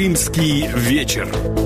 Крымский вечер.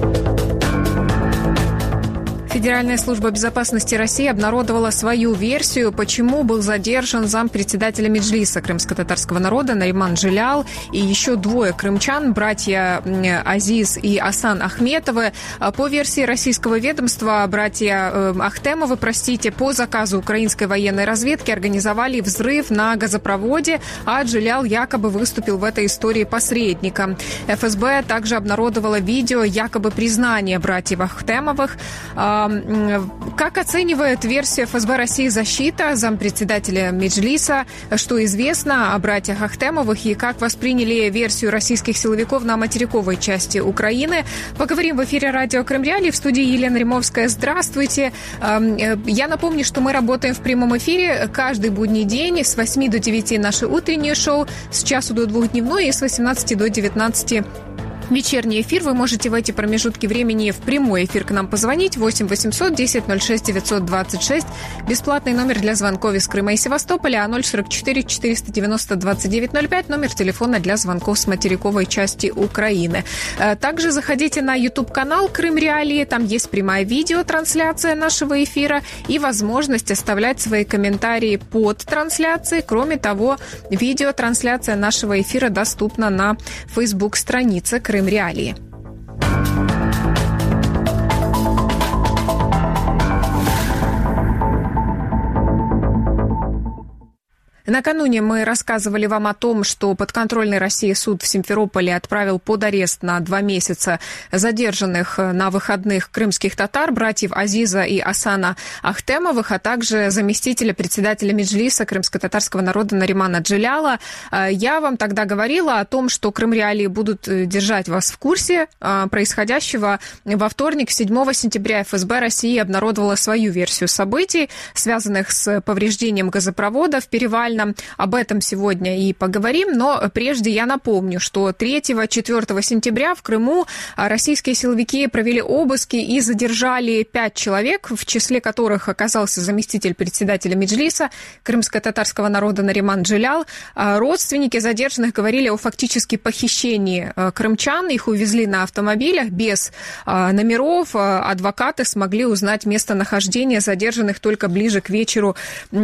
Федеральная служба безопасности России обнародовала свою версию, почему был задержан зампредседателя Меджлиса крымско-татарского народа Нариман Джилял и еще двое крымчан, братья Азиз и Асан Ахметовы. По версии российского ведомства, братья Ахтемовы, по заказу украинской военной разведки организовали взрыв на газопроводе, а Джилял якобы выступил в этой истории посредником. ФСБ также обнародовало видео якобы признания братьев Ахтемовых. Как оценивает версию ФСБ России защита зампредседателя Меджлиса? Что известно о братьях Ахтемовых и как восприняли версию российских силовиков на материковой части Украины? Поговорим в эфире радио Крым-Реалии. В студии Елена Римовская. Здравствуйте. Я напомню, что мы работаем в прямом эфире каждый будний день с 8 до 9 наше утреннее шоу, с часу до 2 дневное и с 18 до 19 вечерний эфир. Вы можете в эти промежутки времени в прямой эфир к нам позвонить. 8 800 10 06 926. Бесплатный номер для звонков из Крыма и Севастополя. 044 490 2905. Номер телефона для звонков с материковой части Украины. Также заходите на YouTube-канал Крым-Реалии. Там есть прямая видеотрансляция нашего эфира и возможность оставлять свои комментарии под трансляцией. Кроме того, видеотрансляция нашего эфира доступна на Facebook-странице Крым-Реалии. Накануне мы рассказывали вам о том, что подконтрольный России суд в Симферополе отправил под арест на 2 месяца задержанных на выходных крымских татар, братьев Азиза и Асана Ахтемовых, а также заместителя председателя Меджлиса крымско-татарского народа Наримана Джиляла. Я вам тогда говорила о том, что Крым-Реалии будут держать вас в курсе происходящего. Во вторник, 7 сентября, ФСБ России обнародовала свою версию событий, связанных с повреждением газопровода в Перевальном. Об этом сегодня и поговорим, но прежде я напомню, что 3-4 сентября в Крыму российские силовики провели обыски и задержали 5 человек, в числе которых оказался заместитель председателя Меджлиса крымско-татарского народа Нариман Джилял. Родственники задержанных говорили о фактически похищении крымчан, их увезли на автомобилях без номеров, адвокаты смогли узнать местонахождение задержанных только ближе к вечеру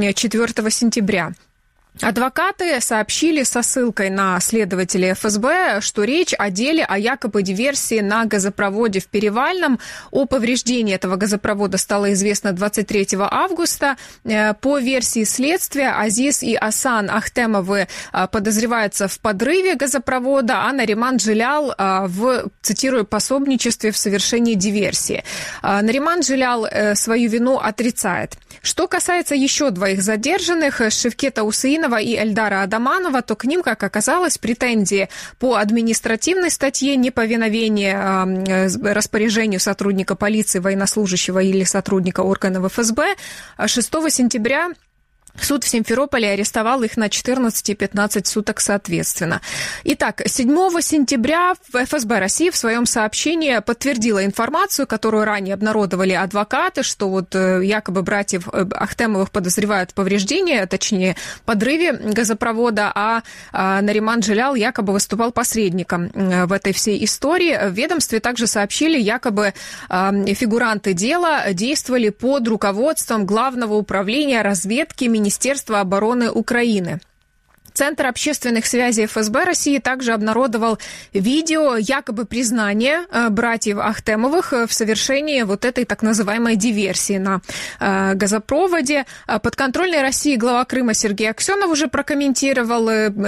4 сентября. Адвокаты сообщили со ссылкой на следователей ФСБ, что речь о деле о якобы диверсии на газопроводе в Перевальном. О повреждении этого газопровода стало известно 23 августа. По версии следствия, Азиз и Асан Ахтемовы подозреваются в подрыве газопровода, а Нариман Джилял в, цитирую, пособничестве в совершении диверсии. Нариман Джилял свою вину отрицает. Что касается еще 2 задержанных, Шевкета Усеинова и Эльдара Адаманова, то к ним, как оказалось, претензии по административной статье неповиновение распоряжению сотрудника полиции, военнослужащего или сотрудника органов ФСБ. 6 сентября суд в Симферополе арестовал их на 14 и 15 суток соответственно. Итак, 7 сентября ФСБ России в своем сообщении подтвердила информацию, которую ранее обнародовали адвокаты, что вот якобы братьев Ахтемовых подозревают в повреждении, точнее, подрыве газопровода, а Нариман Джилял якобы выступал посредником в этой всей истории. В ведомстве также сообщили, якобы фигуранты дела действовали под руководством Главного управления разведки Министерства обороны Украины. Центр общественных связей ФСБ России также обнародовал видео якобы признания братьев Ахтемовых в совершении вот этой так называемой диверсии на газопроводе. Подконтрольной России глава Крыма Сергей Аксенов уже прокомментировал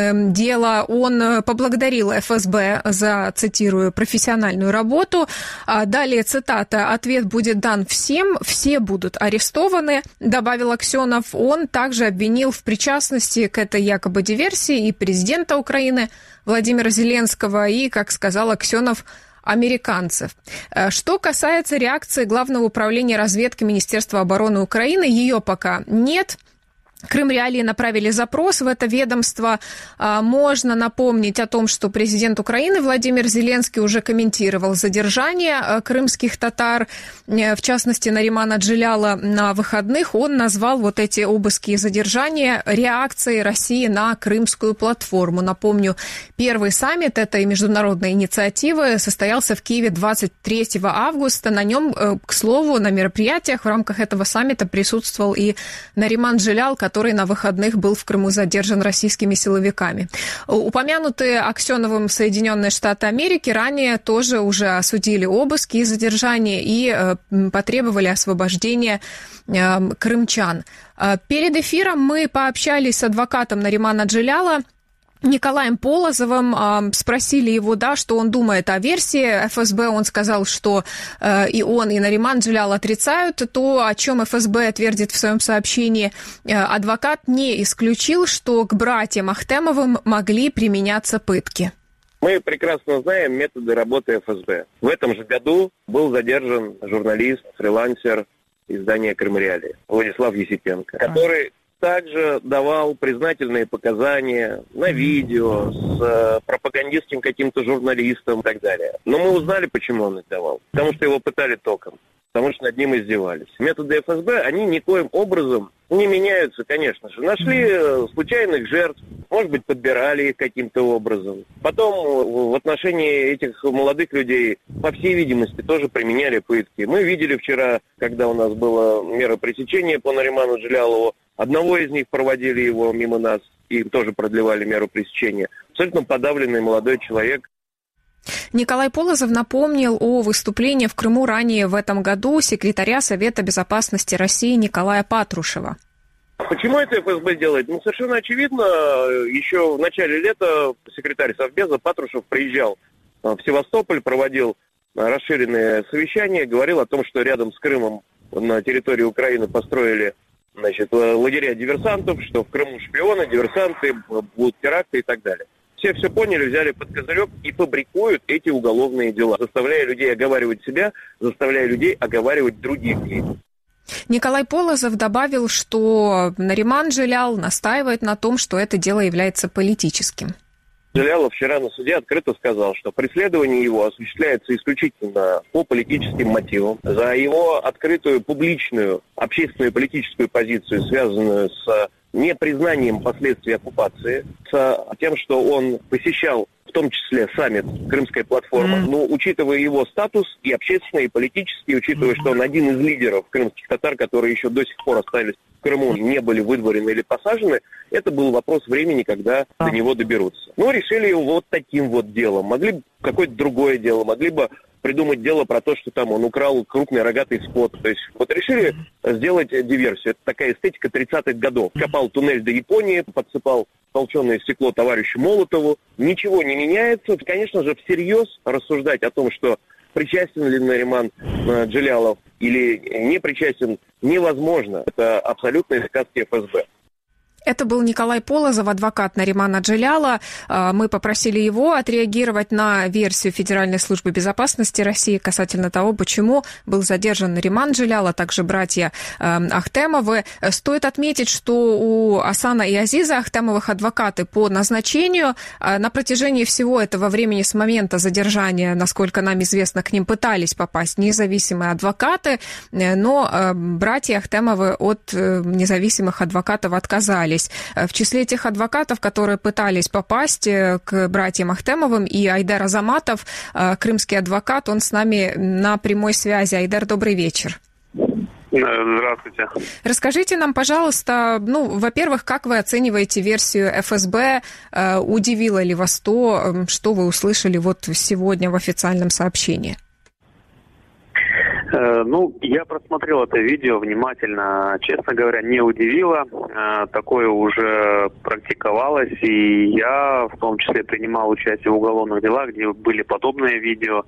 дело. Он поблагодарил ФСБ за, цитирую, профессиональную работу. Далее цитата: «Ответ будет дан всем, все будут арестованы», добавил Аксенов. Он также обвинил в причастности к этой якобы диверсии и президента Украины Владимира Зеленского, и, как сказал Аксенов, американцев. Что касается реакции Главного управления разведки Министерства обороны Украины, ее пока нет. Крым-Реалии направили запрос в это ведомство. Можно напомнить о том, что президент Украины Владимир Зеленский уже комментировал задержание крымских татар, в частности, Наримана Джиляла на выходных. Он назвал вот эти обыски и задержания реакцией России на Крымскую платформу. Напомню, первый саммит этой международной инициативы состоялся в Киеве 23 августа. На нем, к слову, на мероприятиях в рамках этого саммита присутствовал и Нариман Джилял, который на выходных был в Крыму задержан российскими силовиками. Упомянутые Аксеновым Соединенные Штаты Америки ранее тоже уже осудили обыски и задержания и потребовали освобождения крымчан. Перед эфиром мы пообщались с адвокатом Наримана Джиляла Николаем Полозовым, спросили его, что он думает о версии ФСБ. Он сказал, что и он, и Нариман Джилял отрицают то, о чем ФСБ твердит в своем сообщении. Адвокат не исключил, что к братьям Ахтемовым могли применяться пытки. Мы прекрасно знаем методы работы ФСБ. В этом же году был задержан журналист, фрилансер издания «Крым-Реалии» Владислав Есипенко, который также давал признательные показания на видео с пропагандистским каким-то журналистом и так далее. Но мы узнали, почему он их давал. Потому что его пытали током, потому что над ним издевались. Методы ФСБ, они никоим образом не меняются, конечно же. Нашли случайных жертв, может быть, подбирали их каким-то образом. Потом в отношении этих молодых людей, по всей видимости, тоже применяли пытки. Мы видели вчера, когда у нас была мера пресечения по Нариману Джилялову, одного из них проводили его мимо нас и тоже продлевали меру пресечения. Абсолютно подавленный молодой человек. Николай Полозов напомнил о выступлении в Крыму ранее в этом году секретаря Совета безопасности России Николая Патрушева. Почему это ФСБ делает? Совершенно очевидно. Еще в начале лета секретарь Совбеза Патрушев приезжал в Севастополь, проводил расширенные совещания, говорил о том, что рядом с Крымом на территории Украины построили лагеря диверсантов, что в Крыму шпионы, диверсанты, будут теракты и так далее. Все поняли, взяли под козырек и фабрикуют эти уголовные дела, заставляя людей оговаривать себя, заставляя людей оговаривать других людей. Николай Полозов добавил, что Нариман Джилял настаивает на том, что это дело является политическим. Джилялов вчера на суде открыто сказал, что преследование его осуществляется исключительно по политическим мотивам. За его открытую публичную общественную и политическую позицию, связанную с непризнанием последствий оккупации, с тем, что он посещал в том числе саммит «Крымская платформа», но учитывая его статус и общественный, и политический, учитывая, что он один из лидеров крымских татар, которые еще до сих пор остались в Крыму, не были выдворены или посажены, это был вопрос времени, когда до него доберутся. Но решили его вот таким вот делом. Могли бы какое-то другое дело, могли бы придумать дело про то, что там он украл крупный рогатый скот. То есть вот решили сделать диверсию. Это такая эстетика 30-х годов. Копал туннель до Японии, подсыпал толченое стекло товарищу Молотову. Ничего не меняется. Конечно же, всерьез рассуждать о том, что причастен ли Нариман Джилялов или не причастен, невозможно. Это абсолютные сказки ФСБ. Это был Николай Полозов, адвокат Наримана Джиляла. Мы попросили его отреагировать на версию Федеральной службы безопасности России касательно того, почему был задержан Нариман Джилял, а также братья Ахтемовы. Стоит отметить, что у Асана и Азиза Ахтемовых адвокаты по назначению. На протяжении всего этого времени с момента задержания, насколько нам известно, к ним пытались попасть независимые адвокаты, но братья Ахтемовы от независимых адвокатов отказались. В числе тех адвокатов, которые пытались попасть к братьям Ахтемовым, и Айдар Азаматов, крымский адвокат, он с нами на прямой связи. Айдар, добрый вечер. Здравствуйте. Расскажите нам, пожалуйста, во-первых, как вы оцениваете версию ФСБ? Удивило ли вас то, что вы услышали вот сегодня в официальном сообщении? Я просмотрел это видео внимательно. Честно говоря, не удивило. Такое уже практиковалось, и я в том числе принимал участие в уголовных делах, где были подобные видео.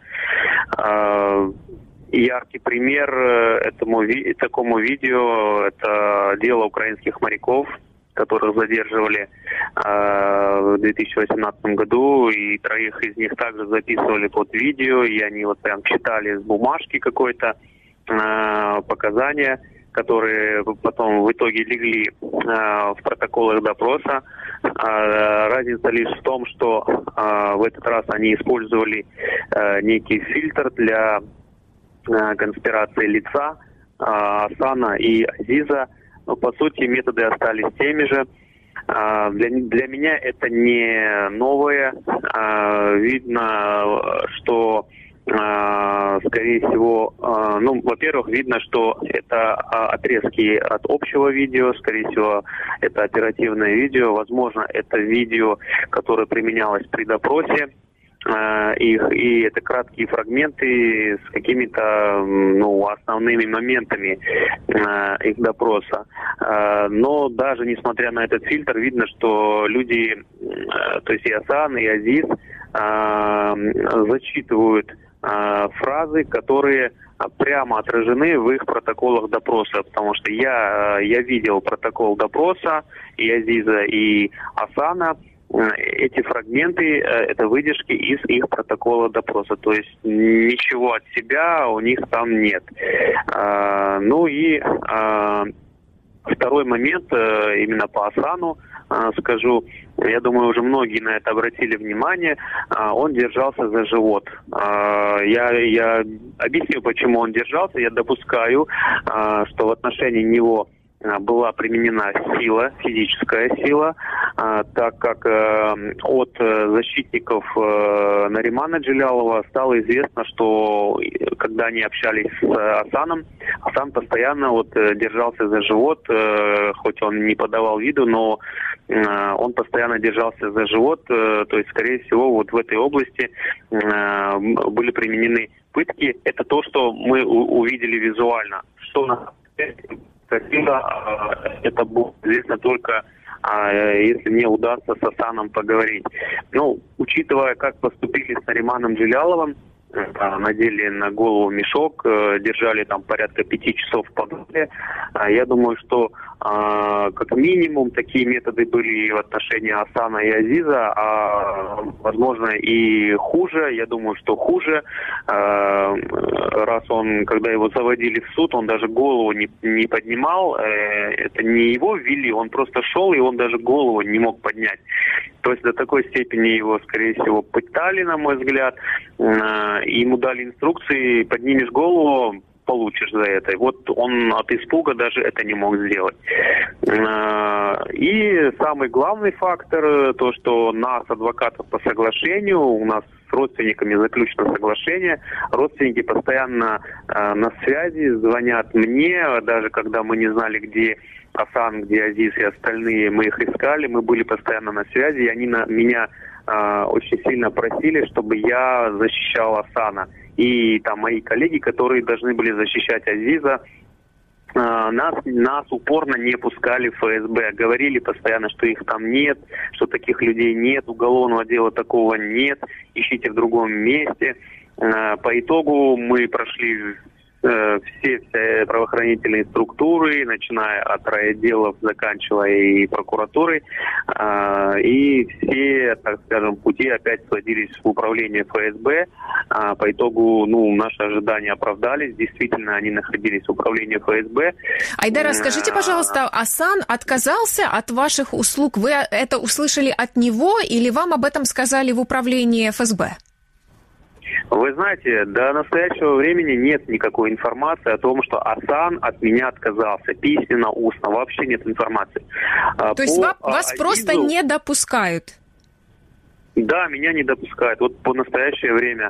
Яркий пример такому видео – это дело украинских моряков, которых задерживали в 2018 году, и троих из них также записывали под видео, и они вот прям читали с бумажки какой-то показания, которые потом в итоге легли в протоколах допроса. Разница лишь в том, что в этот раз они использовали некий фильтр для конспирации лица Асана и Азиза. Но, по сути, методы остались теми же. Для меня это не новое. Видно, что, скорее всего, во-первых, видно, что это отрезки от общего видео, скорее всего, это оперативное видео, возможно, это видео, которое применялось при допросе. И это краткие фрагменты с какими-то основными моментами их допроса. Но даже несмотря на этот фильтр, видно, что люди, то есть и Асан, и Азиз, зачитывают фразы, которые прямо отражены в их протоколах допроса, потому что я видел протокол допроса и Азиза, и Асана. Эти фрагменты – это выдержки из их протокола допроса, то есть ничего от себя у них там нет. Второй момент именно по Асану скажу. Я думаю, уже многие на это обратили внимание. Он держался за живот. Я объясню, почему он держался. Я допускаю, что в отношении него была применена сила, физическая сила, так как от защитников Наримана Джилялова стало известно, что когда они общались с Асаном, Асан постоянно держался за живот, хоть он не подавал виду, но он постоянно держался за живот, то есть, скорее всего, в этой области были применены пытки. Это то, что мы увидели визуально. Что на это будет известно только, если мне удастся с Асаном поговорить. Учитывая, как поступили с Нариманом Джиляловым, надели на голову мешок, держали там порядка 5 часов в подвале. Я думаю, что как минимум такие методы были в отношении Асана и Азиза, а возможно и хуже. Я думаю, что хуже. Раз когда его заводили в суд, он даже голову не поднимал. Это не его ввели, он просто шел, и он даже голову не мог поднять. То есть до такой степени его, скорее всего, пытали, на мой взгляд. Ему дали инструкции: поднимешь голову, получишь за это. Он от испуга даже это не мог сделать. И самый главный фактор, то, что нас, адвокатов по соглашению, у нас с родственниками заключено соглашение, родственники постоянно на связи, звонят мне, даже когда мы не знали, где Асан, где Азиз и остальные, мы их искали, мы были постоянно на связи, и они меня очень сильно просили, чтобы я защищал Асана. И там мои коллеги, которые должны были защищать Азиза, нас упорно не пускали в ФСБ. Говорили постоянно, что их там нет, что таких людей нет, уголовного дела такого нет, ищите в другом месте. По итогу мы прошли все правоохранительные структуры, начиная от райотделов, заканчивая и прокуратурой, и все, так скажем, пути опять сводились в управление ФСБ. По итогу, наши ожидания оправдались, действительно, они находились в управлении ФСБ. Айдар, скажите, пожалуйста, Асан отказался от ваших услуг? Вы это услышали от него или вам об этом сказали в управлении ФСБ? Вы знаете, до настоящего времени нет никакой информации о том, что Асан от меня отказался. Письменно, устно. Вообще нет информации. То есть вас просто не допускают? Да, меня не допускают. По настоящее время.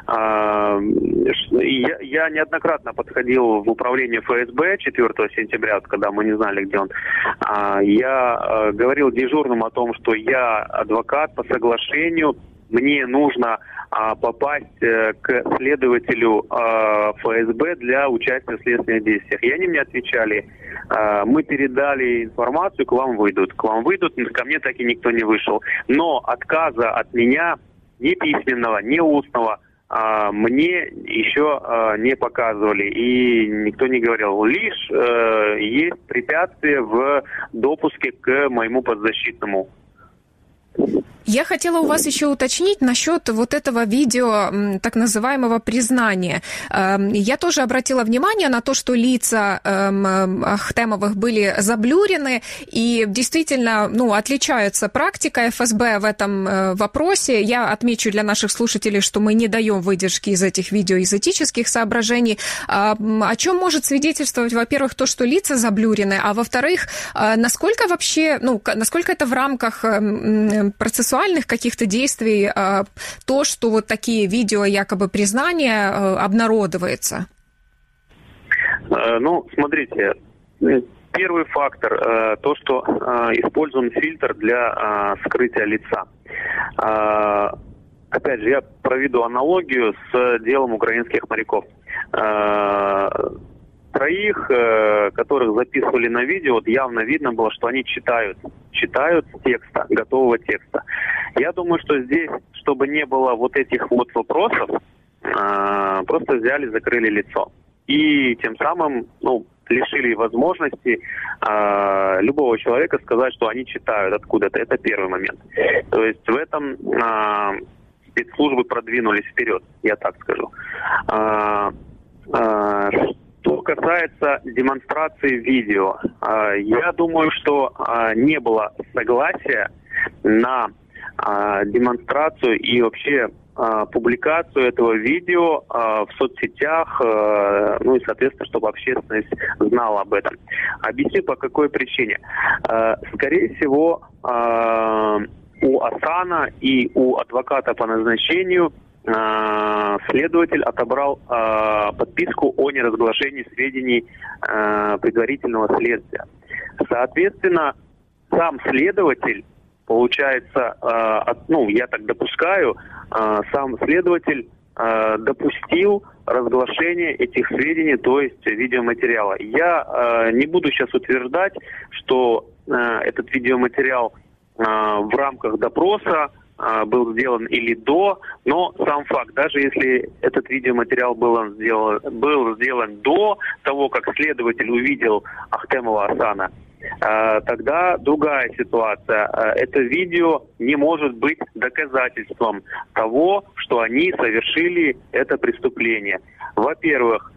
Я неоднократно подходил в управление ФСБ 4 сентября, когда мы не знали, где он. Я говорил дежурным о том, что я адвокат по соглашению. Мне нужно попасть к следователю ФСБ для участия в следственных действиях. И они мне отвечали: мы передали информацию, к вам выйдут. Ко мне так и никто не вышел. Но отказа от меня, ни письменного, ни устного, мне еще не показывали. И никто не говорил. Лишь есть препятствие в допуске к моему подзащитному. Я хотела у вас еще уточнить насчет вот этого видео, так называемого признания. Я тоже обратила внимание на то, что лица Ахтемовых были заблюрены, и действительно, отличается практика ФСБ в этом вопросе. Я отмечу для наших слушателей, что мы не даем выдержки из этих видео из этических соображений. О чем может свидетельствовать, во-первых, то, что лица заблюрены, а во-вторых, насколько вообще, насколько это в рамках процессуальных каких-то действий, то, что вот такие видео якобы признания обнародовается? Смотрите, первый фактор, то, что использован фильтр для скрытия лица. Опять же, я проведу аналогию с делом украинских моряков. Троих, которых записывали на видео, явно видно было, что они читают текста, готового текста. Я думаю, что здесь, чтобы не было вот этих вот вопросов, просто взяли, закрыли лицо. И тем самым, лишили возможности любого человека сказать, что они читают откуда-то. Это первый момент. То есть в этом спецслужбы продвинулись вперед, я так скажу. Что касается демонстрации видео, я думаю, что не было согласия на демонстрацию и вообще публикацию этого видео в соцсетях, и, соответственно, чтобы общественность знала об этом. Объясню, по какой причине. Скорее всего, у Асана и у адвоката по назначению следователь отобрал подписку о неразглашении сведений предварительного следствия. Соответственно, сам следователь, получается, я так допускаю, сам следователь допустил разглашение этих сведений, то есть видеоматериала. Я не буду сейчас утверждать, что этот видеоматериал в рамках допроса был сделан или до, но сам факт, даже если этот видеоматериал был сделан до того, как следователь увидел Ахтемова Асана, тогда другая ситуация. Это видео не может быть доказательством того, что они совершили это преступление. Во-первых,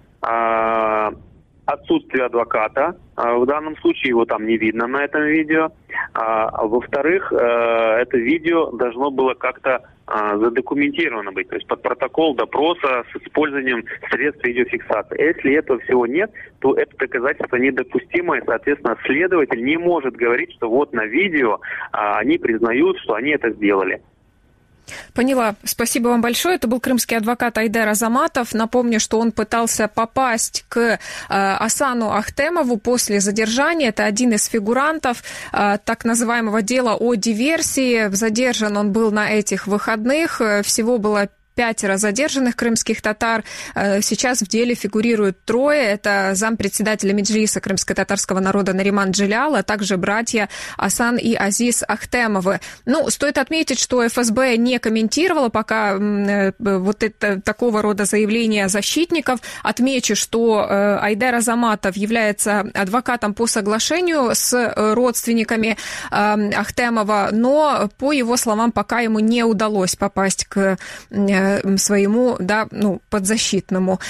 отсутствие адвоката. В данном случае его там не видно на этом видео. Во-вторых, это видео должно было как-то задокументировано быть, то есть под протокол допроса с использованием средств видеофиксации. Если этого всего нет, то это доказательство недопустимо, и, соответственно, следователь не может говорить, что вот на видео они признают, что они это сделали. Поняла. Спасибо вам большое. Это был крымский адвокат Айдар Азаматов. Напомню, что он пытался попасть к Асану Ахтемову после задержания. Это один из фигурантов так называемого дела о диверсии. Задержан он был на этих выходных. Всего было 5 задержанных крымских татар. Сейчас в деле фигурируют 3. Это зампредседателя Меджлиса крымско-татарского народа Нариман Джилял, а также братья Асан и Азиз Ахтемовы. Стоит отметить, что ФСБ не комментировала пока вот это такого рода заявления защитников. Отмечу, что Айдар Азаматов является адвокатом по соглашению с родственниками Ахтемова, но, по его словам, пока ему не удалось попасть к своему, подзащитному.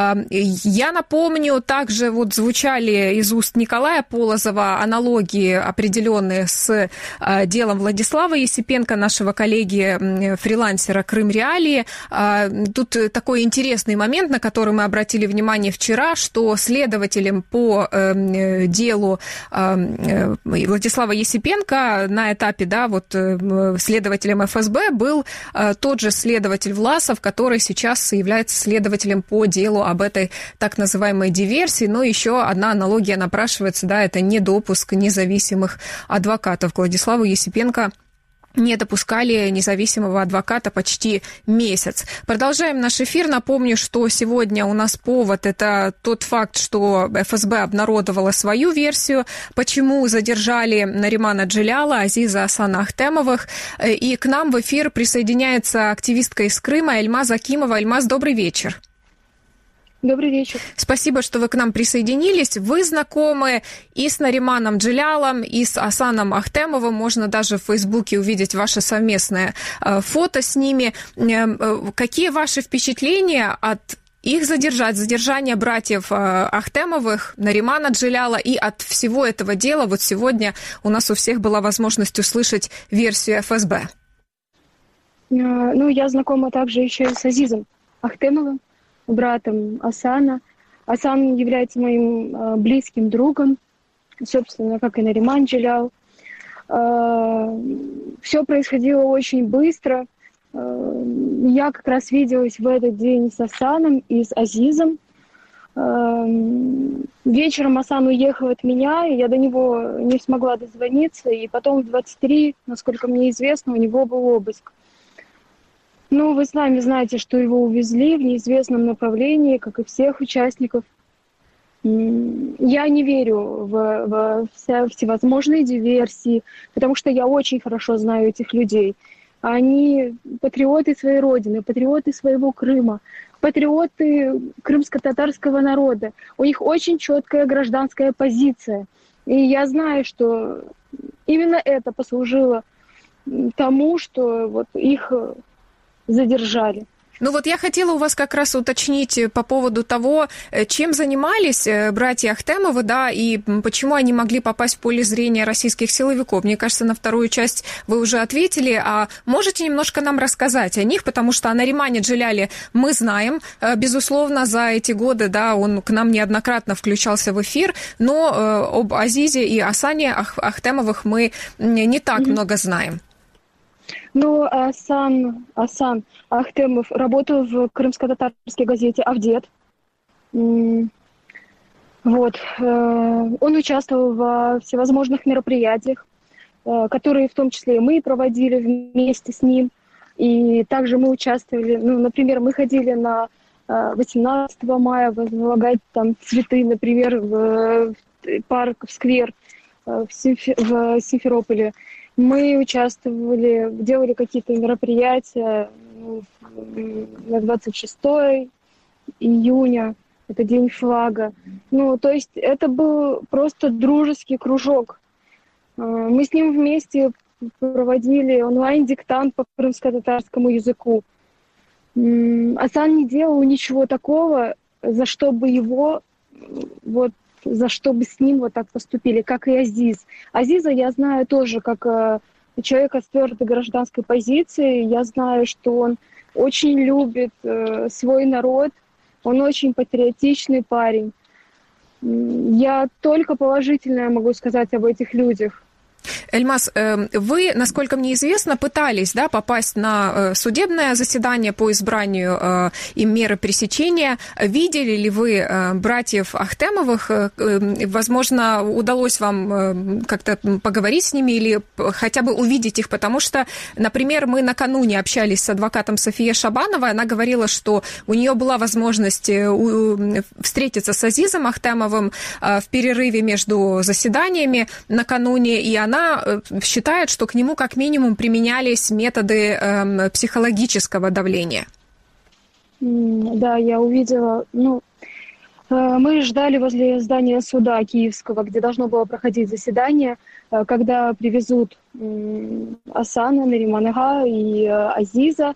Я напомню, также звучали из уст Николая Полозова аналогии определенные с делом Владислава Есипенко, нашего коллеги, фрилансера «Крым Реалии». Тут такой интересный момент, на который мы обратили внимание вчера, что следователем по делу Владислава Есипенко на этапе, следователем ФСБ был тот же следователь Власов, который сейчас является следователем по делу об этой так называемой диверсии. Но еще одна аналогия напрашивается, это недопуск независимых адвокатов. К Владиславу Есипенко не допускали независимого адвоката почти месяц. Продолжаем наш эфир. Напомню, что сегодня у нас повод – это тот факт, что ФСБ обнародовала свою версию, почему задержали Наримана Джиляла, Азиза Асана Ахтемовых. И к нам в эфир присоединяется активистка из Крыма Эльмаз Акимова. Эльмаз, добрый вечер. Добрый вечер. Спасибо, что вы к нам присоединились. Вы знакомы и с Нариманом Джелялом, и с Асаном Ахтемовым. Можно даже в Фейсбуке увидеть ваше совместное фото с ними. Какие ваши впечатления от их задержания братьев Ахтемовых, Наримана Джеляла и от всего этого дела? Вот сегодня у нас у всех была возможность услышать версию ФСБ. Ну, я знакома также еще и с Азизом Ахтемовым, братом Асана. Асан является моим близким другом, собственно, как и Нариман Джелял. Все происходило очень быстро. Я как раз виделась в этот день с Асаном и с Азизом. Вечером Асан уехал от меня, и я до него не смогла дозвониться. И потом в 23, насколько мне известно, у него был обыск. Ну, вы сами знаете, что его увезли в неизвестном направлении, как и всех участников. Я не верю в всевозможные диверсии, потому что я очень хорошо знаю этих людей. Они патриоты своей родины, патриоты своего Крыма, патриоты крымско-татарского народа. У них очень четкая гражданская позиция. И я знаю, что именно это послужило тому, что вот их задержали. Ну вот я хотела у вас как раз уточнить по поводу того, чем занимались братья Ахтемовы, да, и почему они могли попасть в поле зрения российских силовиков. Мне кажется, на вторую часть вы уже ответили, а можете немножко нам рассказать о них, потому что о Наримане Джеляле мы знаем, безусловно, за эти годы, да, он к нам неоднократно включался в эфир, но об Азизе и Асане Ахтемовых мы не так много знаем. Ну, Асан Ахтемов работал в крымско-татарской газете «Авдет». Вот. Он участвовал во всевозможных мероприятиях, которые в том числе и мы проводили вместе с ним. И также мы участвовали, ну, например, мы ходили на 18 мая возлагать там цветы, например, в парк, в сквер в Симферополе. Мы участвовали, делали какие-то мероприятия на 26 июня, это День флага. Ну, то есть это был просто дружеский кружок. Мы с ним вместе проводили онлайн-диктант по крымско-татарскому языку. Асан не делал ничего такого, за что бы с ним вот так поступили, как и Азиз. Азиза я знаю тоже как человека с твердой гражданской позицией. Я знаю, что он очень любит свой народ, он очень патриотичный парень. Я только положительное могу сказать об этих людях. Эльмаз, вы, насколько мне известно, пытались, да, попасть на судебное заседание по избранию им меры пресечения. Видели ли вы братьев Ахтемовых? Возможно, удалось вам как-то поговорить с ними или хотя бы увидеть их, потому что, например, мы накануне общались с адвокатом Софией Шабановой, она говорила, что у нее была возможность встретиться с Азизом Ахтемовым в перерыве между заседаниями накануне, и она считает, что к нему как минимум применялись методы психологического давления. Да, я увидела. Мы ждали возле здания суда Киевского, где должно было проходить заседание, когда привезут Асана, Наримана и Азиза.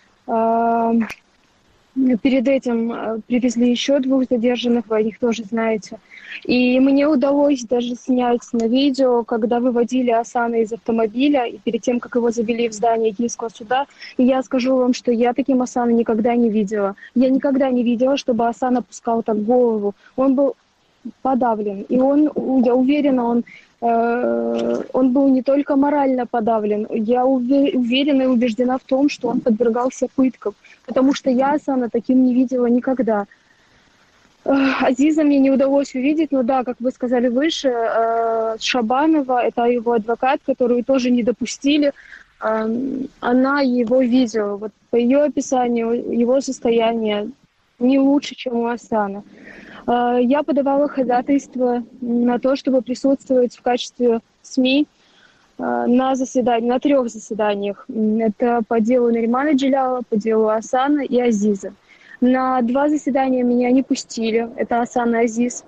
Перед этим привезли еще 2 задержанных, вы о них тоже знаете. И мне удалось даже снять на видео, когда выводили Асана из автомобиля, и перед тем, как его завели в здание Киевского суда. И я скажу вам, что я таким Асана никогда не видела. Я никогда не видела, чтобы Асан опускал так голову. Он был подавлен. И я уверена, он был не только морально подавлен. Я уверена и убеждена в том, что он подвергался пыткам. Потому что я Асана таким не видела никогда. Азиза мне не удалось увидеть, но да, как вы сказали выше, Шабанова, это его адвокат, которую тоже не допустили, она его видела. Вот по ее описанию, его состояние не лучше, чем у Асана. Я подавала ходатайство на то, чтобы присутствовать в качестве СМИ на 3 заседаниях. Это по делу Наримана Джеляла, по делу Асана и Азиза. На 2 заседания меня не пустили. Это Асан и Азиз.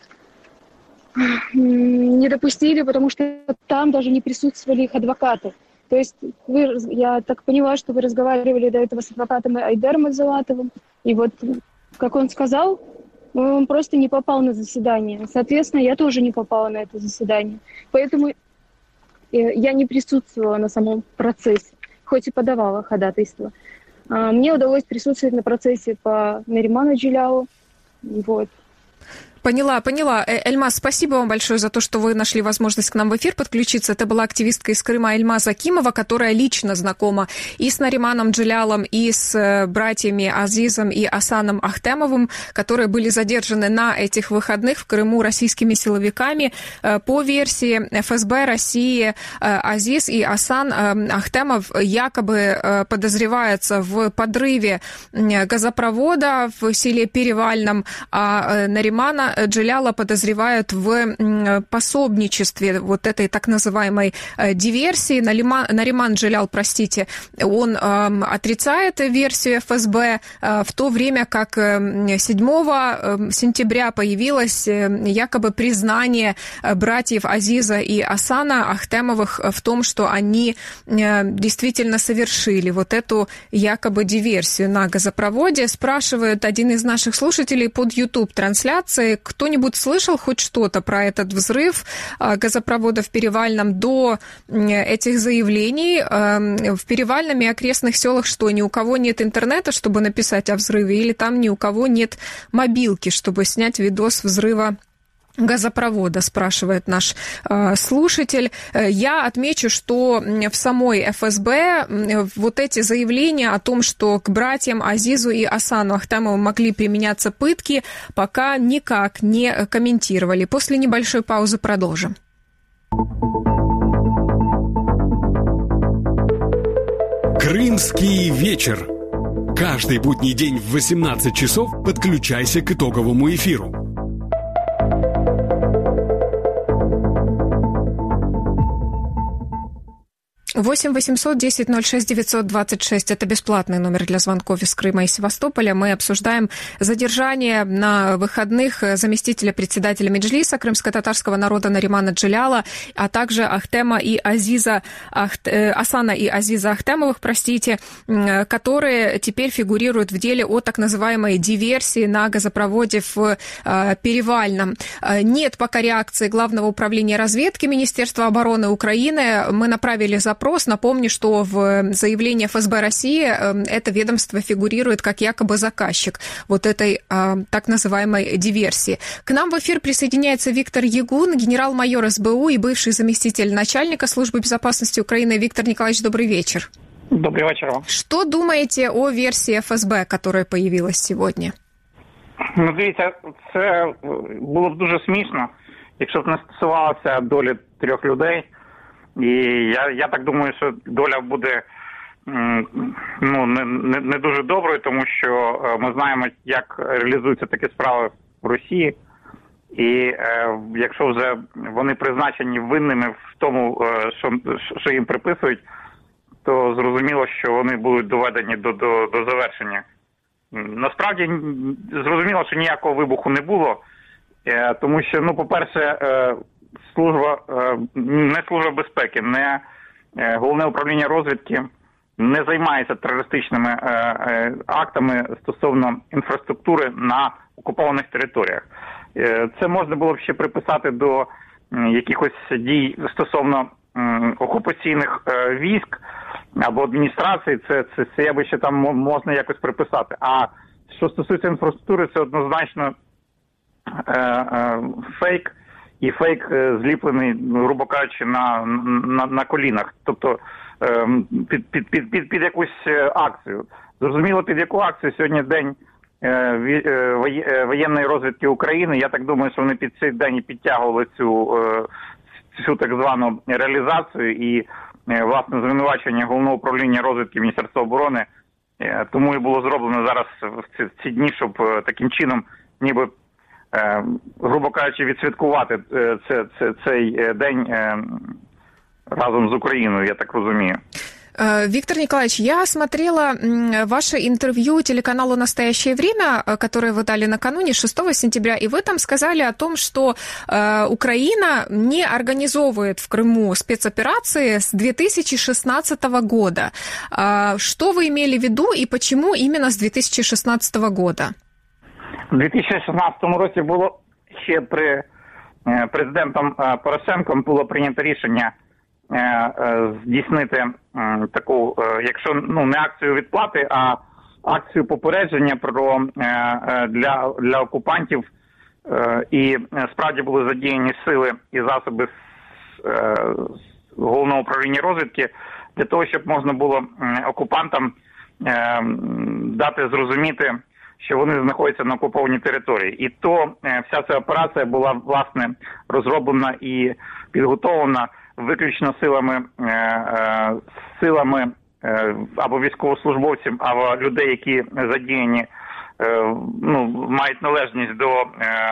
Не допустили, потому что там даже не присутствовали их адвокаты. То есть я так поняла, что вы разговаривали до этого с адвокатом Айдером Азалатовым. И вот, как он сказал, он просто не попал на заседание. Соответственно, я тоже не попала на это заседание. Поэтому я не присутствовала на самом процессе, хоть и подавала ходатайство. Мне удалось присутствовать на процессе по Нариману Джилялу. Вот. Поняла. Эльмаз, спасибо вам большое за то, что вы нашли возможность к нам в эфир подключиться. Это была активистка из Крыма Эльмаз Акимова, которая лично знакома и с Нариманом Джилялом, и с братьями Азизом и Асаном Ахтемовым, которые были задержаны на этих выходных в Крыму российскими силовиками. По версии ФСБ России, Азиз и Асан Ахтемов якобы подозреваются в подрыве газопровода в селе Перевальном, а Наримана Джиляла подозревают в пособничестве вот этой так называемой диверсии. Нариман Джилял, он отрицает версию ФСБ, в то время как 7 сентября появилось якобы признание братьев Азиза и Асана Ахтемовых в том, что они действительно совершили вот эту якобы диверсию на газопроводе. Спрашивает один из наших слушателей под YouTube-трансляцией, кто-нибудь слышал хоть что-то про этот взрыв газопровода в Перевальном до этих заявлений? В Перевальном и окрестных селах что, ни у кого нет интернета, чтобы написать о взрыве, или там ни у кого нет мобилки, чтобы снять видос взрыва газопровода, спрашивает наш слушатель. Я отмечу, что в самой ФСБ вот эти заявления о том, что к братьям Азизу и Асану Ахтемову могли применяться пытки, пока никак не комментировали. После небольшой паузы продолжим. Крымский вечер. Каждый будний день в 18 часов подключайся к итоговому эфиру. 8-800-10-06-926. Это бесплатный номер для звонков из Крыма и Севастополя. Мы обсуждаем задержание на выходных заместителя председателя Меджлиса крымско-татарского народа Наримана Джиляла, а также Ахтема и Азиза, Асана и Азиза Ахтемовых, которые теперь фигурируют в деле о так называемой диверсии на газопроводе в Перевальном. Нет пока реакции Главного управления разведки Министерства обороны Украины. Мы направили запрос. Напомню, что в заявлении ФСБ России это ведомство фигурирует как якобы заказчик вот этой так называемой диверсии. К нам в эфир присоединяется Виктор Ягун, генерал-майор СБУ и бывший заместитель начальника Службы безопасности Украины. Виктор Николаевич, добрый вечер. Добрый вечер вам. Что думаете о версии ФСБ, которая появилась сьогодні? Ну, дивіться, це було б дуже смішно, якщо б не стосувалося долі 3 людей. І я так думаю, що доля буде не дуже доброю, тому що ми знаємо, як реалізуються такі справи в Росії. І якщо вже вони призначені винними в тому, що їм приписують, то зрозуміло, що вони будуть доведені до завершення. Насправді, зрозуміло, що ніякого вибуху не було, тому що, по-перше, не служба безпеки, не головне управління розвідки не займається терористичними актами стосовно інфраструктури на окупованих територіях. Це можна було б ще приписати до якихось дій стосовно окупаційних військ або адміністрації, це я би ще там можна якось приписати. А що стосується інфраструктури, це однозначно фейк, і фейк зліплений, грубо кажучи, на колінах, тобто під якусь акцію. Зрозуміло, під яку акцію. Сьогодні день воєнної розвідки України. Я так думаю, що вони під цей день і підтягували цю так звану реалізацію і, власне, звинувачення Головного управління розвідки Міністерства оборони. Тому і було зроблено зараз в ці дні, щоб таким чином ніби, грубо кажучи, відсвяткувати цей день разом з Україною, я так розумію. Виктор Николаевич, я смотрела ваше интервью телеканалу «Настоящее время», которое вы дали накануне, 6 сентября, и вы там сказали о том, что Украина не организовывает в Крыму спецоперации с 2016 года. Что вы имели в виду и почему именно с 2016 года? У 2016 році було ще при президентом Порошенком було прийнято рішення здійснити таку, якщо не акцію відплати, а акцію попередження для окупантів, і справді були задіяні сили і засоби з Головного управління розвідки для того, щоб можна було окупантам дати зрозуміти, що вони знаходяться на окупованій території. І то вся ця операція була, власне, розроблена і підготовлена виключно силами або військовослужбовців, або людей, які задіяні, мають належність до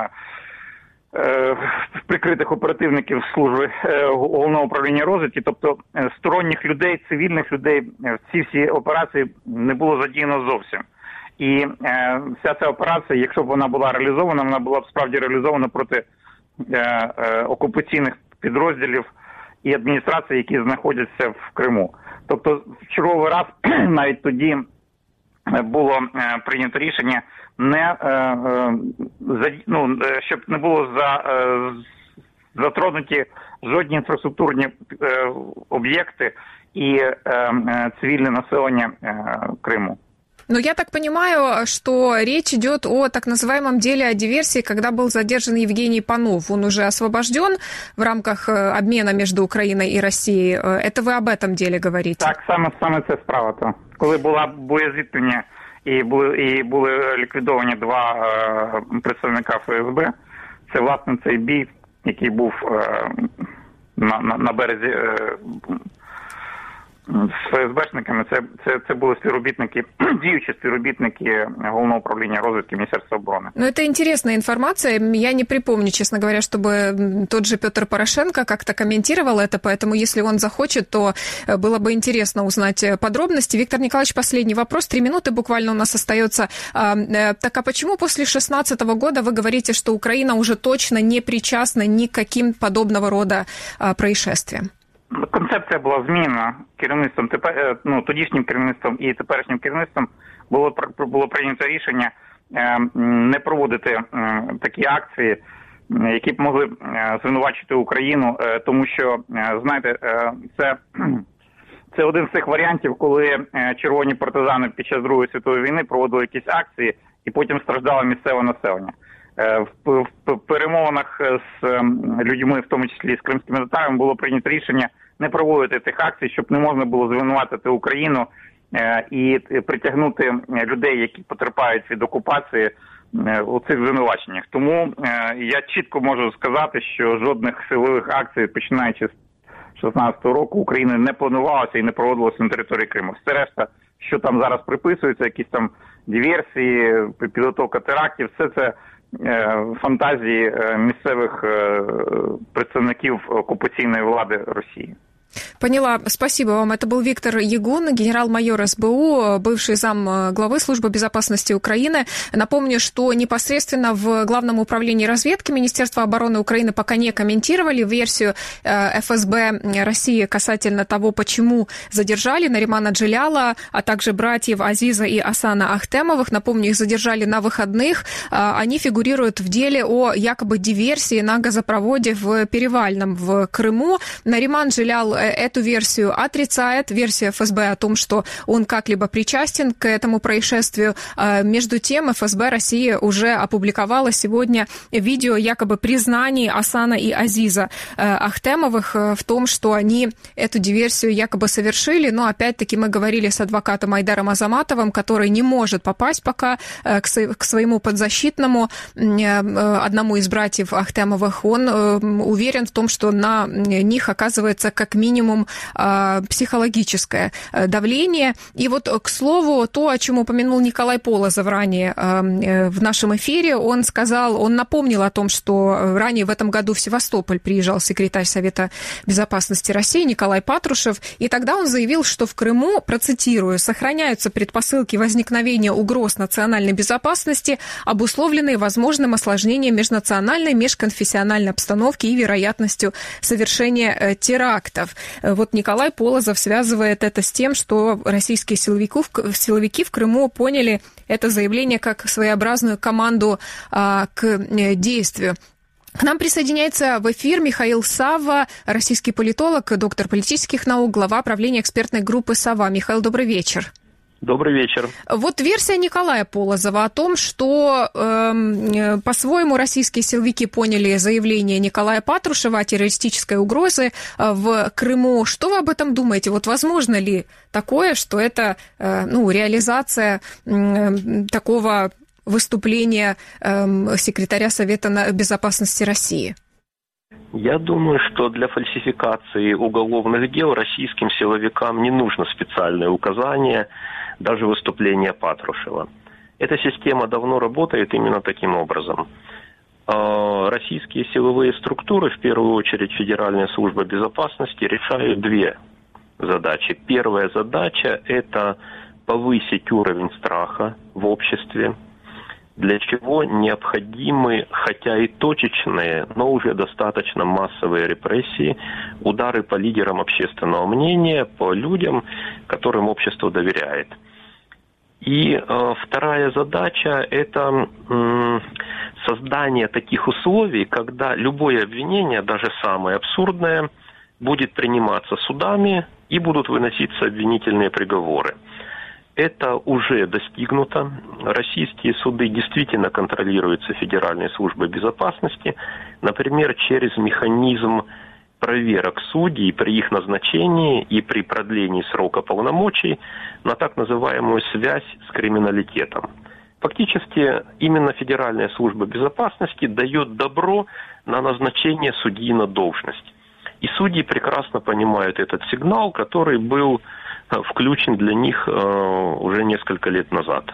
прикритих оперативників служби Головного управління розвідки, тобто сторонніх людей, цивільних людей в ці всі операції не було задіяно зовсім. І вся ця операція, якщо б вона була реалізована, вона була б справді реалізована проти окупаційних підрозділів і адміністрацій, які знаходяться в Криму. Тобто в черговий раз навіть тоді було прийнято рішення щоб не було затронуті жодні інфраструктурні об'єкти і цивильное население Крыму. Но я так понимаю, что речь идет о так называемом деле о диверсии, когда был задержан Евгений Панов. Он уже освобожден в рамках обмена между Украиной и Россией. Это вы об этом деле говорите? Так, саме це справа. То. Коли була боєзіткнення і були ліквідовані 2 представника ФСБ, це, власне, цей бій, який був на березі з ФСБшниками, це були співробітники, діючі співробітники Головного управління розвідки Министерства обороны. Ну, это интересная информация. Я не припомню, честно говоря, чтобы тот же Петр Порошенко как-то комментировал это, поэтому если он захочет, то было бы интересно узнать подробности. Виктор Николаевич, последний вопрос. 3 минуты буквально у нас остается. Так а почему после 2016 года вы говорите, что Украина уже точно не причастна ни к каким подобного рода происшествиям? Концепція була змінена керівництвом, тодішнім керівництвом і теперішнім керівництвом. Було прийнято рішення не проводити такі акції, які б могли звинувачити Україну, тому що, знаєте, це один з цих варіантів, коли червоні партизани під час Другої світової війни проводили якісь акції і потім страждало місцеве населення. В перемовинах з людьми, в тому числі з кримськими татарами, було прийнято рішення не проводити тих акцій, щоб не можна було звинуватити Україну і притягнути людей, які потерпають від окупації, у цих звинуваченнях. Тому я чітко можу сказати, що жодних силових акцій, починаючи з 2016 року, України не планувалося і не проводилося на території Криму. Все решта, що там зараз приписується, якісь там диверсії, підготовка терактів, все це фантазії місцевих представників оккупационной влади России. Поняла. Спасибо вам. Это был Виктор Ягун, генерал-майор СБУ, бывший зам главы Службы безопасности Украины. Напомню, что непосредственно в Главном управлении разведки Министерства обороны Украины пока не комментировали версию ФСБ России касательно того, почему задержали Наримана Джеляла, а также братьев Азиза и Асана Ахтемовых. Напомню, их задержали на выходных. Они фигурируют в деле о якобы диверсии на газопроводе в Перевальном в Крыму. Нариман Джелял эту версию отрицает. Версия ФСБ о том, что он как-либо причастен к этому происшествию. Между тем, ФСБ России уже опубликовала сегодня видео якобы признаний Асана и Азиза Ахтемовых в том, что они эту диверсию якобы совершили. Но опять-таки мы говорили с адвокатом Айдаром Азаматовым, который не может попасть пока к своему подзащитному, одному из братьев Ахтемовых. Он уверен в том, что на них оказывается как минимум минимум психологическое давление. И вот, к слову, то, о чем упомянул Николай Полозов ранее в нашем эфире, он напомнил о том, что ранее в этом году в Севастополь приезжал секретарь Совета Безопасности России Николай Патрушев, и тогда он заявил, что в Крыму, процитирую, сохраняются предпосылки возникновения угроз национальной безопасности, обусловленные возможным осложнением межнациональной, межконфессиональной обстановки и вероятностью совершения терактов. Вот Николай Полозов связывает это с тем, что российские силовики в Крыму поняли это заявление как своеобразную команду к действию. К нам присоединяется в эфир Михаил Савва, российский политолог, доктор политических наук, глава правления экспертной группы «Сова». Михаил, добрый вечер. Добрый вечер. Вот версия Николая Полозова о том, что по-своему российские силовики поняли заявление Николая Патрушева о террористической угрозе в Крыму. Что вы об этом думаете? Вот возможно ли такое, что это реализация такого выступления секретаря Совета Безопасности России? Я думаю, что для фальсификации уголовных дел российским силовикам не нужно специальное указание, даже выступление Патрушева. Эта система давно работает именно таким образом. Российские силовые структуры, в первую очередь Федеральная служба безопасности, решают две задачи. Первая задача – это повысить уровень страха в обществе, для чего необходимы, хотя и точечные, но уже достаточно массовые репрессии, удары по лидерам общественного мнения, по людям, которым общество доверяет. И вторая задача – это создание таких условий, когда любое обвинение, даже самое абсурдное, будет приниматься судами и будут выноситься обвинительные приговоры. Это уже достигнуто. Российские суды действительно контролируются Федеральной службой безопасности, например, через механизм проверок судей при их назначении и при продлении срока полномочий на так называемую связь с криминалитетом. Фактически именно Федеральная служба безопасности дает добро на назначение судьи на должность. И судьи прекрасно понимают этот сигнал, который был включен для них уже несколько лет назад.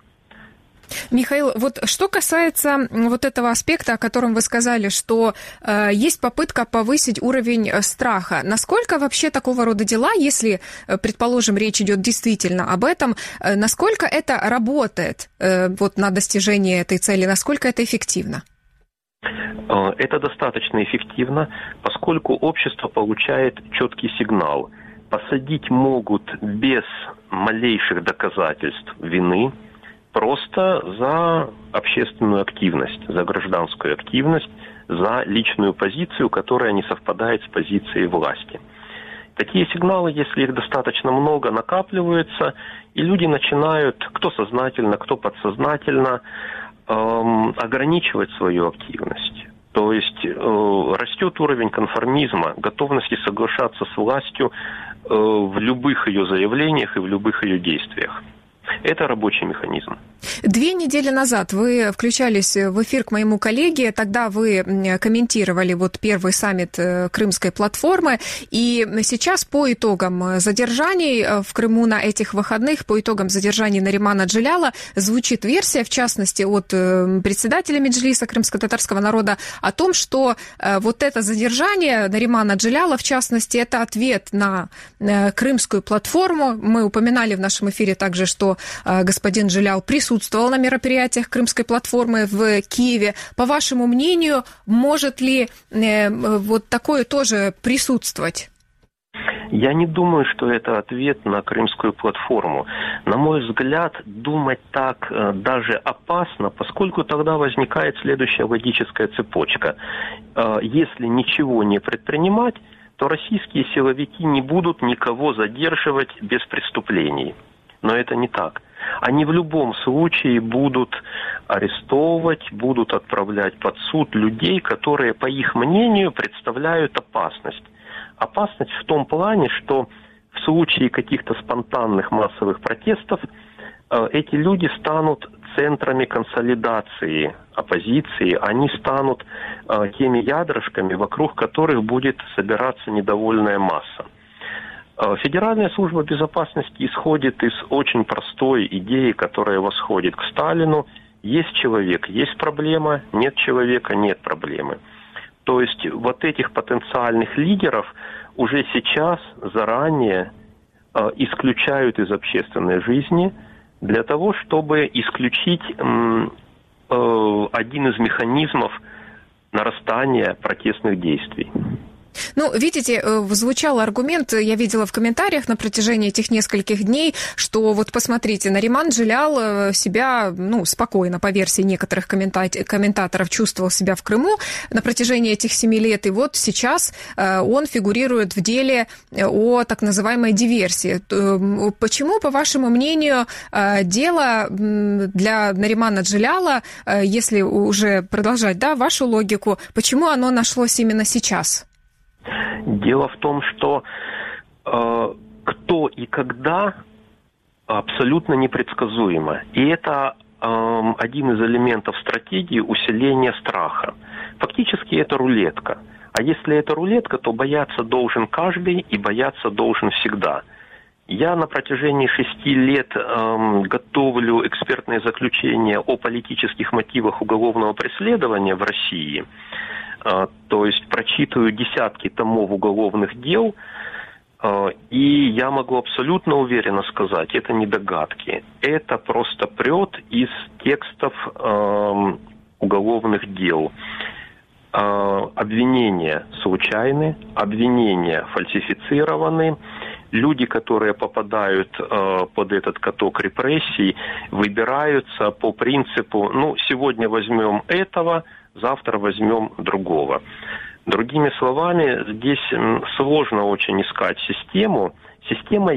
Михаил, вот что касается вот этого аспекта, о котором вы сказали, что есть попытка повысить уровень страха. Насколько вообще такого рода дела, если, предположим, речь идет действительно об этом, насколько это работает на достижение этой цели, насколько это эффективно? Это достаточно эффективно, поскольку общество получает четкий сигнал. Посадить могут без малейших доказательств вины, просто за общественную активность, за гражданскую активность, за личную позицию, которая не совпадает с позицией власти. Такие сигналы, если их достаточно много, накапливаются, и люди начинают, кто сознательно, кто подсознательно, ограничивать свою активность. То есть растет уровень конформизма, готовности соглашаться с властью в любых ее заявлениях и в любых ее действиях. Это рабочий механизм. 2 недели назад вы включались в эфир к моему коллеге, тогда вы комментировали первый саммит Крымской платформы, и сейчас по итогам задержаний в Крыму на этих выходных, по итогам задержаний Наримана Джеляла, звучит версия, в частности, от председателя Меджлиса крымско-татарского народа, о том, что вот это задержание Наримана Джеляла, в частности, это ответ на Крымскую платформу. Мы упоминали в нашем эфире также, что господин Джелял присутствовал на мероприятиях Крымской платформы в Киеве. По вашему мнению, может ли вот такое тоже присутствовать? Я не думаю, что это ответ на Крымскую платформу. На мой взгляд, думать так даже опасно, поскольку тогда возникает следующая логическая цепочка. Если ничего не предпринимать, то российские силовики не будут никого задерживать без преступлений. Но это не так. Они в любом случае будут арестовывать, будут отправлять под суд людей, которые, по их мнению, представляют опасность. Опасность в том плане, что в случае каких-то спонтанных массовых протестов эти люди станут центрами консолидации оппозиции, они станут теми ядрышками, вокруг которых будет собираться недовольная масса. Федеральная служба безопасности исходит из очень простой идеи, которая восходит к Сталину. Есть человек, есть проблема, нет человека, нет проблемы. То есть вот этих потенциальных лидеров уже сейчас заранее исключают из общественной жизни для того, чтобы исключить один из механизмов нарастания протестных действий. Ну, видите, звучал аргумент, я видела в комментариях на протяжении этих нескольких дней, что вот посмотрите, Нариман Джелял себя, спокойно, по версии некоторых комментаторов, чувствовал себя в Крыму на протяжении этих 7 лет, и вот сейчас он фигурирует в деле о так называемой диверсии. Почему, по вашему мнению, дело для Наримана Джеляла, если уже продолжать, вашу логику, почему оно нашлось именно сейчас? Дело в том, что кто и когда абсолютно непредсказуемо. И это один из элементов стратегии усиления страха. Фактически это рулетка. А если это рулетка, то бояться должен каждый и бояться должен всегда. Я на протяжении 6 лет готовлю экспертные заключения о политических мотивах уголовного преследования в России. То есть прочитываю десятки томов уголовных дел, и я могу абсолютно уверенно сказать, это не догадки, это просто прет из текстов уголовных дел. Обвинения случайны, обвинения фальсифицированы, люди, которые попадают под этот каток репрессий, выбираются по принципу, сегодня возьмем этого, завтра возьмем другого. Другими словами, здесь сложно очень искать систему. Системной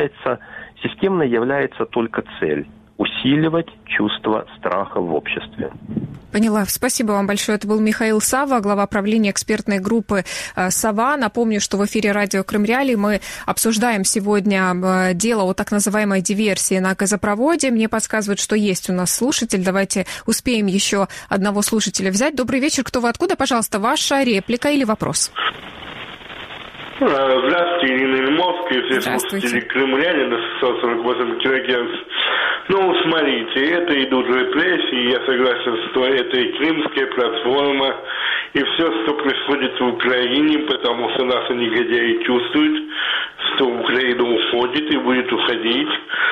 является только цель – усиливать чувство страха в обществе. Поняла. Спасибо вам большое. Это был Михаил Савва, глава правления экспертной группы «Сова». Напомню, что в эфире радио Крым-Реалии мы обсуждаем сегодня дело о так называемой диверсии на газопроводе. Мне подсказывают, что есть у нас слушатель. Давайте успеем еще одного слушателя взять. Добрый вечер. Кто вы, откуда? Пожалуйста, ваша реплика или вопрос? Здравствуйте, Ирина Ильмовская, все слушатели Крым-Реалии на 648 кГц. Смотрите, это идут репрессии, я согласен, что это и крымская платформа, и все, что происходит в Украине, потому что наши негодяи чувствуют, что Украина уходит и будет уходить.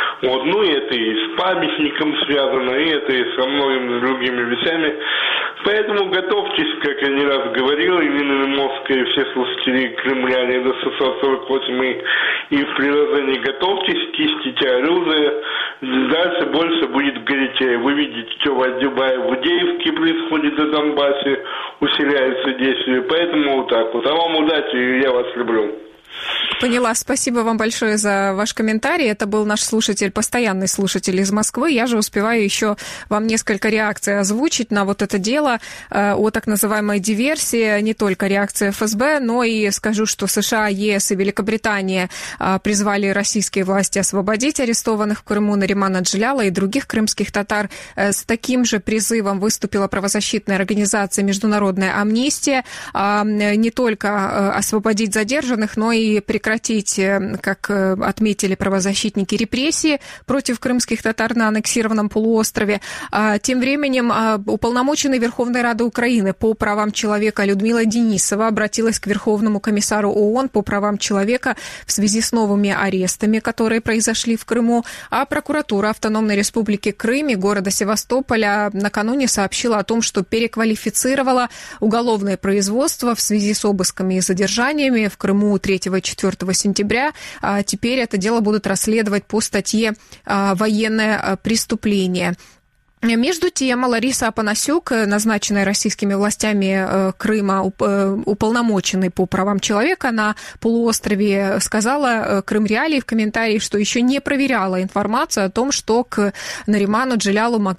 Это и с памятником связано, и это и со многими другими вещами. Поэтому готовьтесь, как я не раз говорил, Ирина Ильмовская и все слушатели Крым-Реалии до 648 и в приложении готовьтесь, чистите оружие, дальше больше будет горячее. Вы видите, что в Дюбае, в Удеевске происходит на Донбассе, усиляются действия, поэтому вот так вот. А вам удачи, я вас люблю. Поняла. Спасибо вам большое за ваш комментарий. Это был наш слушатель, постоянный слушатель из Москвы. Я же успеваю еще вам несколько реакций озвучить на вот это дело о так называемой диверсии. Не только реакция ФСБ, но и скажу, что США, ЕС и Великобритания призвали российские власти освободить арестованных в Крыму Наримана Джеляла и других крымских татар. С таким же призывом выступила правозащитная организация «Международная амнистия». Не только освободить задержанных, но и прекратить, как отметили правозащитники, репрессии против крымских татар на аннексированном полуострове. Тем временем уполномоченный Верховной Рады Украины по правам человека Людмила Денисова обратилась к Верховному комиссару ООН по правам человека в связи с новыми арестами, которые произошли в Крыму, а прокуратура Автономной Республики Крым и города Севастополя накануне сообщила о том, что переквалифицировала уголовное производство в связи с обысками и задержаниями в Крыму 3 и 4 сентября. Теперь это дело будут расследовать по статье «Военное преступление». Между тем, Лариса Апанасюк, назначенная российскими властями Крыма, уполномоченной по правам человека на полуострове, сказала Крым-Реалии в комментарии, что еще не проверяла информацию о том, что к Нариману Джелялу могло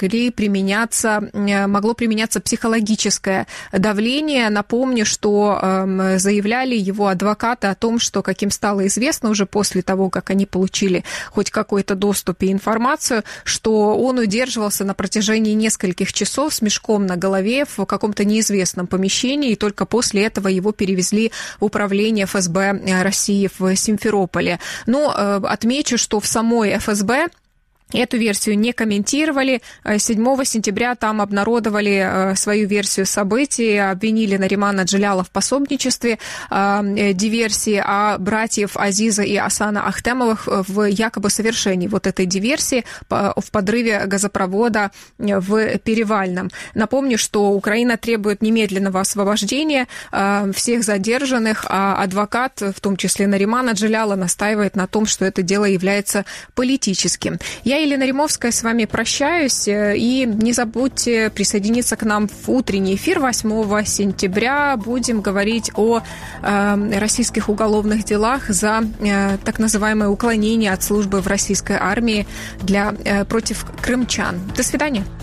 применяться психологическое давление. Напомню, что заявляли его адвокаты о том, что, как им стало известно уже после того, как они получили хоть какой-то доступ и информацию, что он удерживался на протяжении протяжении нескольких часов с мешком на голове в каком-то неизвестном помещении, и только после этого его перевезли в управление ФСБ России в Симферополе. Но отмечу, что в самой ФСБ эту версию не комментировали. 7 сентября там обнародовали свою версию событий, обвинили Наримана Джелялова в пособничестве диверсии, а братьев Азиза и Асана Ахтемовых в якобы совершении вот этой диверсии в подрыве газопровода в Перевальном. Напомню, что Украина требует немедленного освобождения всех задержанных, а адвокат, в том числе Наримана Джелялова, настаивает на том, что это дело является политическим. Я, Елена Римовская, с вами прощаюсь. И не забудьте присоединиться к нам в утренний эфир 8 сентября. Будем говорить о российских уголовных делах за так называемое уклонение от службы в российской армии против крымчан. До свидания.